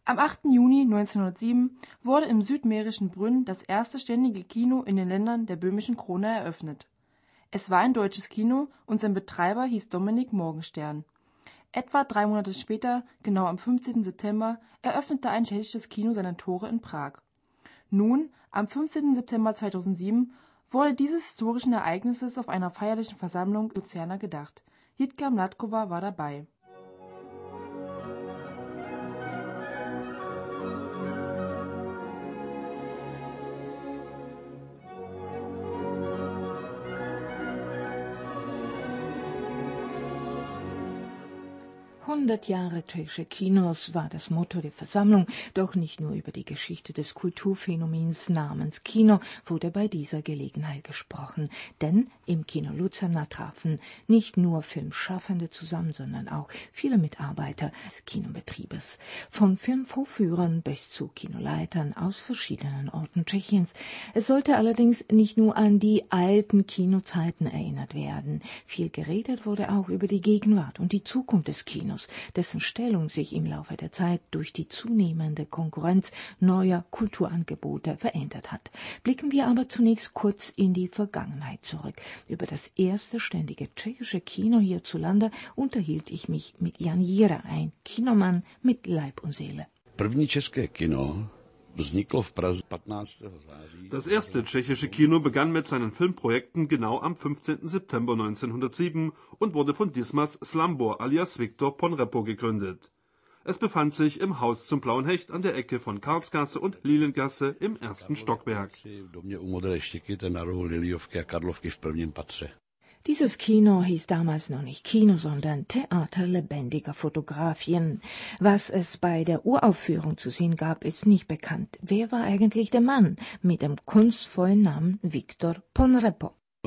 Am 8. Juni 1907 wurde im südmährischen Brünn das erste ständige Kino in den Ländern der böhmischen Krone eröffnet. Es war ein deutsches Kino und sein Betreiber hieß Dominik Morgenstern. Etwa 3 Monate später, genau am 15. September, eröffnete ein tschechisches Kino seine Tore in Prag. Nun, am 15. September 2007, wurde dieses historischen Ereignisses auf einer feierlichen Versammlung in Luzerna gedacht. Jitka Mládková war dabei. »100 Jahre tschechische Kinos« war das Motto der Versammlung, doch nicht nur über die Geschichte des Kulturphänomens namens Kino wurde bei dieser Gelegenheit gesprochen, denn im Kino Luzerna trafen nicht nur Filmschaffende zusammen, sondern auch viele Mitarbeiter des Kinobetriebes, von Filmvorführern bis zu Kinoleitern aus verschiedenen Orten Tschechiens. Es sollte allerdings nicht nur an die alten Kinozeiten erinnert werden, viel geredet wurde auch über die Gegenwart und die Zukunft des Kinos, dessen Stellung sich im Laufe der Zeit durch die zunehmende Konkurrenz neuer Kulturangebote verändert hat. Blicken wir aber zunächst kurz in die Vergangenheit zurück. Über das erste ständige tschechische Kino hierzulande unterhielt ich mich mit Jan Jira, ein Kinomann mit Leib und Seele. Das erste tschechische Kino begann mit seinen Filmprojekten genau am 15. September 1907 und wurde von Dismas Slambor alias Viktor Ponrepo gegründet. Es befand sich im Haus zum Blauen Hecht an der Ecke von Karlsgasse und Liliengasse im ersten Stockwerk. Dieses Kino hieß damals noch nicht Kino, sondern Theater lebendiger Fotografien. Was es bei der Uraufführung zu sehen gab, ist nicht bekannt. Wer war eigentlich der Mann mit dem kunstvollen Namen Viktor Ponrepo? Er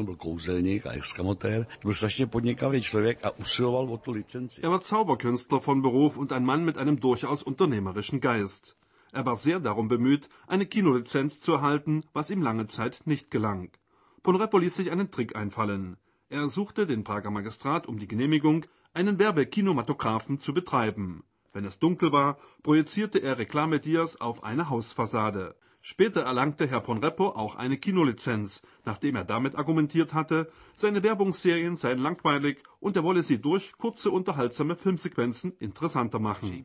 war Zauberkünstler von Beruf und ein Mann mit einem durchaus unternehmerischen Geist. Er war sehr darum bemüht, eine Kinolizenz zu erhalten, was ihm lange Zeit nicht gelang. Ponrepo ließ sich einen Trick einfallen. Er ersuchte den Prager Magistrat um die Genehmigung, einen Werbekinematographen zu betreiben. Wenn es dunkel war, projizierte er Reklamedias auf eine Hausfassade. Später erlangte Herr Ponrepo auch eine Kinolizenz, nachdem er damit argumentiert hatte, seine Werbungsserien seien langweilig und er wolle sie durch kurze, unterhaltsame Filmsequenzen interessanter machen.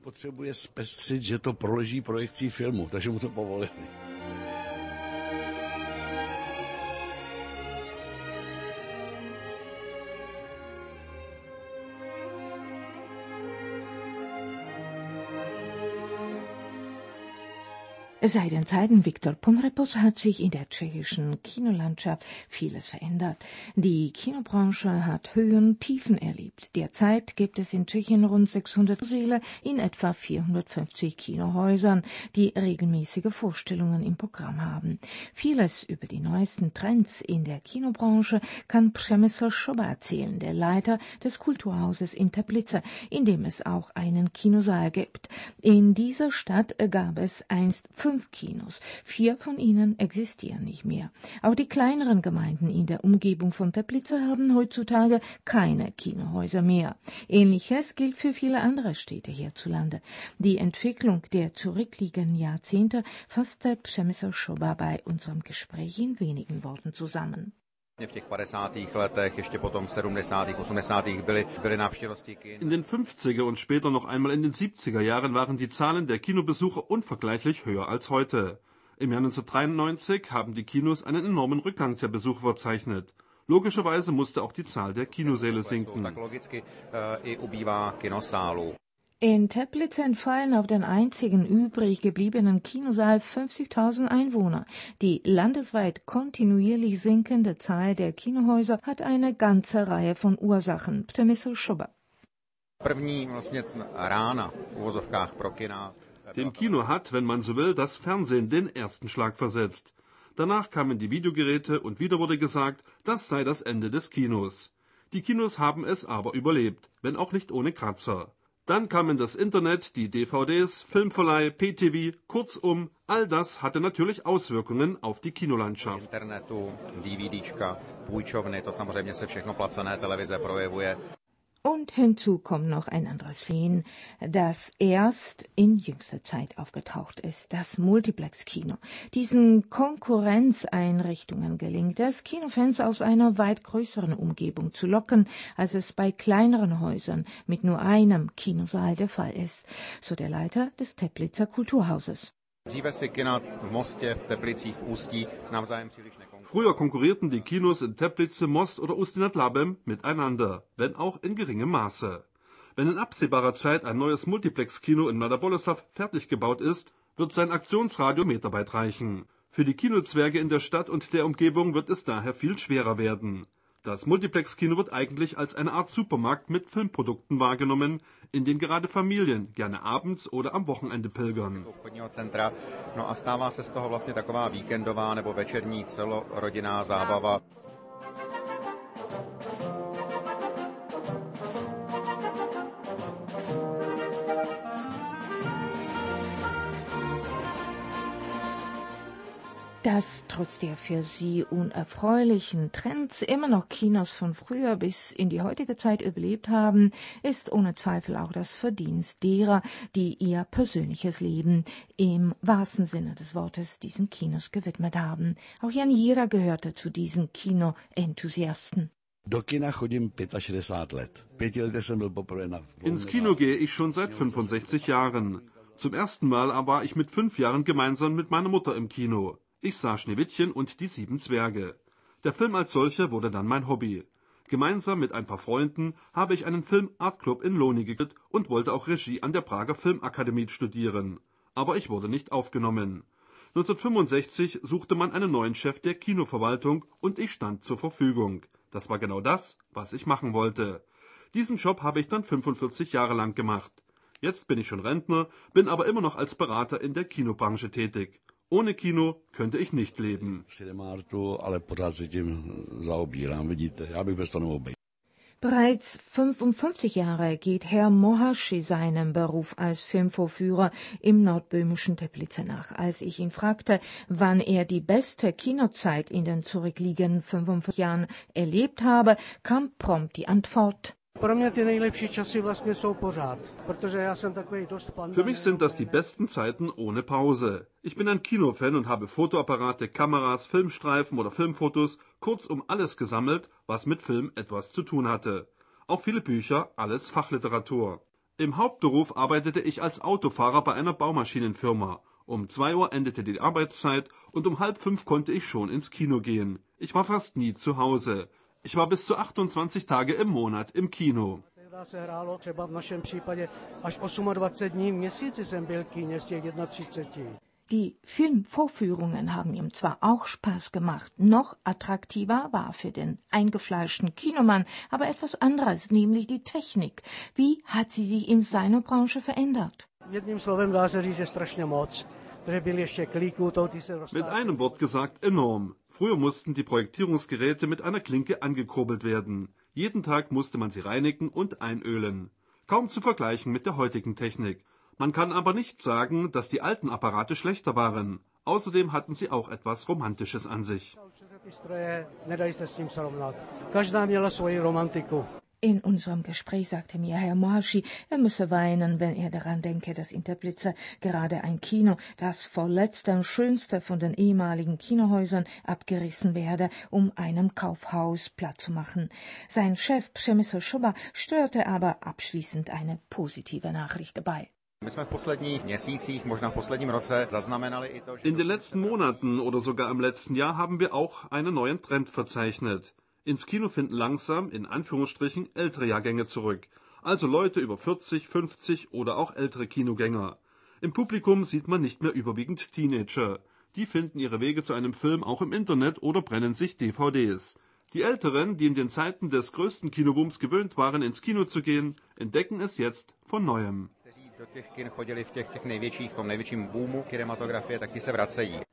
Seit den Zeiten Viktor Ponrepos hat sich in der tschechischen Kinolandschaft vieles verändert. Die Kinobranche hat Höhen und Tiefen erlebt. Derzeit gibt es in Tschechien rund 600 Säle in etwa 450 Kinohäusern, die regelmäßige Vorstellungen im Programm haben. Vieles über die neuesten Trends in der Kinobranche kann Přemysl Schoba erzählen, der Leiter des Kulturhauses in Teplice, in dem es auch einen Kinosaal gibt. In dieser Stadt gab es einst 5 Kinos. 4 von ihnen existieren nicht mehr. Auch die kleineren Gemeinden in der Umgebung von Teplice haben heutzutage keine Kinohäuser mehr. Ähnliches gilt für viele andere Städte hierzulande. Die Entwicklung der zurückliegenden Jahrzehnte fasste Přemysl Schoba bei unserem Gespräch in wenigen Worten zusammen. In den 50er und später noch einmal in den 70er Jahren waren die Zahlen der Kinobesucher unvergleichlich höher als heute. Im Jahr 1993 haben die Kinos einen enormen Rückgang der Besucher verzeichnet. Logischerweise musste auch die Zahl der Kinosäle sinken. In Teplice entfallen auf den einzigen übrig gebliebenen Kinosaal 50.000 Einwohner. Die landesweit kontinuierlich sinkende Zahl der Kinohäuser hat eine ganze Reihe von Ursachen. Přemysl Schoba. Dem Kino hat, wenn man so will, das Fernsehen den ersten Schlag versetzt. Danach kamen die Videogeräte und wieder wurde gesagt, das sei das Ende des Kinos. Die Kinos haben es aber überlebt, wenn auch nicht ohne Kratzer. Dann kamen das Internet, die DVDs, Filmverleih, PTV, kurzum, all das hatte natürlich Auswirkungen auf die Kinolandschaft. Und hinzu kommt noch ein anderes Phänomen, das erst in jüngster Zeit aufgetaucht ist, das Multiplex-Kino. Diesen Konkurrenzeinrichtungen gelingt es, Kinofans aus einer weit größeren Umgebung zu locken, als es bei kleineren Häusern mit nur einem Kinosaal der Fall ist, so der Leiter des Teplitzer Kulturhauses. Früher konkurrierten die Kinos in Teplice, Most oder Ústí nad Labem miteinander, wenn auch in geringem Maße. Wenn in absehbarer Zeit ein neues Multiplex-Kino in Mladá Boleslav fertig gebaut ist, wird sein Aktionsradio meterweit reichen. Für die Kinozwerge in der Stadt und der Umgebung wird es daher viel schwerer werden. Das Multiplex-Kino wird eigentlich als eine Art Supermarkt mit Filmprodukten wahrgenommen, in den gerade Familien gerne abends oder am Wochenende pilgern. No a stává se z toho vlastně taková víkendová nebo večerní celorodinná zábava. Dass trotz der für sie unerfreulichen Trends immer noch Kinos von früher bis in die heutige Zeit überlebt haben, ist ohne Zweifel auch das Verdienst derer, die ihr persönliches Leben im wahrsten Sinne des Wortes diesen Kinos gewidmet haben. Auch Jan Jira gehörte zu diesen Kino-Enthusiasten. Do kina chodím 65 let. 5 letech jsem byl poprvé na... Ins Kino gehe ich schon seit 65 Jahren. Zum ersten Mal war ich mit 5 Jahren gemeinsam mit meiner Mutter im Kino. Ich sah Schneewittchen und die 7 Zwerge. Der Film als solcher wurde dann mein Hobby. Gemeinsam mit ein paar Freunden habe ich einen Film-Art-Club in Loni gegründet und wollte auch Regie an der Prager Filmakademie studieren. Aber ich wurde nicht aufgenommen. 1965 suchte man einen neuen Chef der Kinoverwaltung und ich stand zur Verfügung. Das war genau das, was ich machen wollte. Diesen Job habe ich dann 45 Jahre lang gemacht. Jetzt bin ich schon Rentner, bin aber immer noch als Berater in der Kinobranche tätig. Ohne Kino könnte ich nicht leben. Bereits 55 Jahre geht Herr Mohashi seinem Beruf als Filmvorführer im nordböhmischen Teplice nach. Als ich ihn fragte, wann er die beste Kinozeit in den zurückliegenden 55 Jahren erlebt habe, kam prompt die Antwort: Für mich sind das die besten Zeiten ohne Pause. Ich bin ein Kinofan und habe Fotoapparate, Kameras, Filmstreifen oder Filmfotos, kurzum alles gesammelt, was mit Film etwas zu tun hatte. Auch viele Bücher, alles Fachliteratur. Im Hauptberuf arbeitete ich als Autofahrer bei einer Baumaschinenfirma. Um 2 Uhr endete die Arbeitszeit und um 4:30 konnte ich schon ins Kino gehen. Ich war fast nie zu Hause. Ich war bis zu 28 Tage im Monat im Kino. Die Filmvorführungen haben ihm zwar auch Spaß gemacht, noch attraktiver war für den eingefleischten Kinomann aber etwas anderes, nämlich die Technik. Wie hat sie sich in seiner Branche verändert? Mit einem Wort gesagt, enorm. Früher mussten die Projektierungsgeräte mit einer Klinke angekurbelt werden. Jeden Tag musste man sie reinigen und einölen. Kaum zu vergleichen mit der heutigen Technik. Man kann aber nicht sagen, dass die alten Apparate schlechter waren. Außerdem hatten sie auch etwas Romantisches an sich. In unserem Gespräch sagte mir Herr Mohashi, er müsse weinen, wenn er daran denke, dass in Teplice gerade ein Kino, das vorletzte und schönste von den ehemaligen Kinohäusern, abgerissen werde, um einem Kaufhaus Platz zu machen. Sein Chef Przemysl Schuba störte aber abschließend eine positive Nachricht dabei. In den letzten Monaten oder sogar im letzten Jahr haben wir auch einen neuen Trend verzeichnet. Ins Kino finden langsam, in Anführungsstrichen, ältere Jahrgänge zurück. Also Leute über 40, 50 oder auch ältere Kinogänger. Im Publikum sieht man nicht mehr überwiegend Teenager. Die finden ihre Wege zu einem Film auch im Internet oder brennen sich DVDs. Die Älteren, die in den Zeiten des größten Kinobooms gewöhnt waren, ins Kino zu gehen, entdecken es jetzt von Neuem. Do těch kin chodili v těch největším boomu kinematografie, tak ti se vracejí.